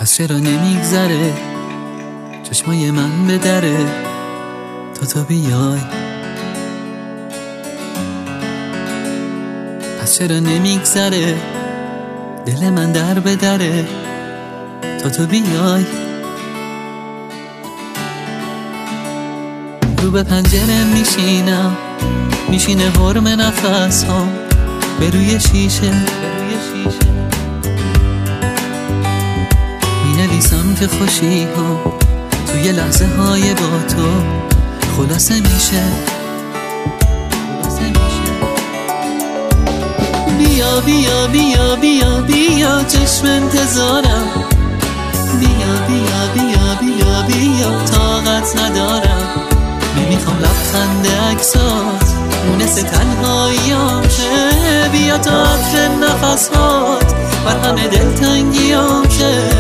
پس چرا نمیگذره چشمای من به دره تو بیای؟ پس چرا نمیگذره دل من در به دره تو بیای؟ رو به پنجره میشینه حرم نفس ها به روی شیشه مینویسم که خوشی ها توی لحظه های با تو خلاصه میشه. بیا بیا بیا بیا بیا چشم انتظارم، بیا بیا بیا بیا بیا طاقت ندارم، نمیخوام لبخند عکسات مونس تنهاییام شه، بیا تا عطر نفسات بر همه دلتنگیام شه.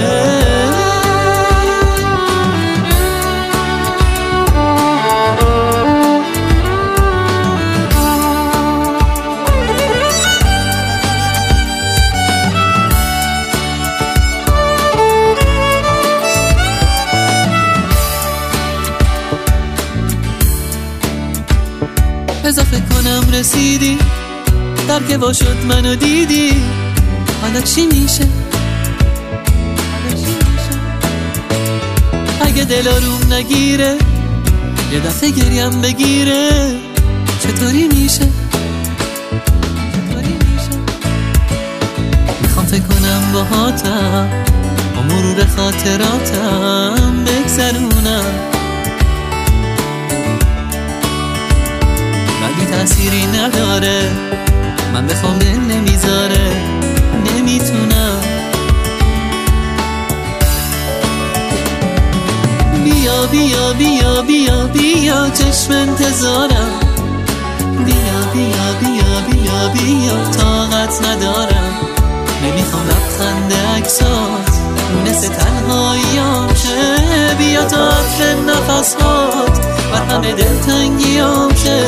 اضافه کنم رسیدی در که با شد منو دیدی، حالا چی میشه؟ اگه دل آروم نگیره یه دفعه گریم بگیره چطوری میشه؟ میخوام فکر کنم باهاتم با مرور خاطراتم بگذرونم، ولی تأثیری نداره، من بخوام دل نمیذاره نمیتونم. بیا بیا بیا بیا بیا چشم انتظارم، بیا بیا بیا بیا بیا طاقت ندارم، نمیخوام لبخند عکسات مونس تنهاییام شه، بیا تا عطر نفسات بر همه دلتنگیام شه.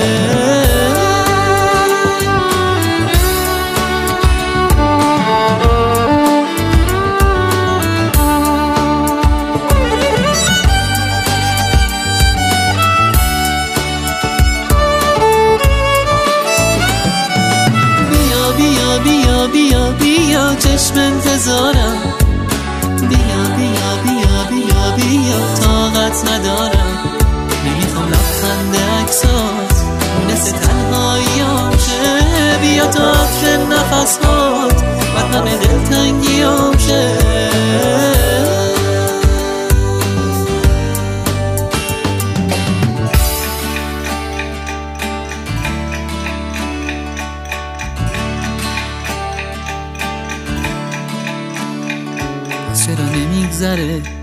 بیا بیا بیا بیا چشم انتظارم، بیا بیا بیا بیا بیا طاقت ندارم، نمیخوام لبخند عکسات مونس تنهاییام شه، بیا تا عطر نفسات بر همه دلتنگیام شه. چرا نمیگذره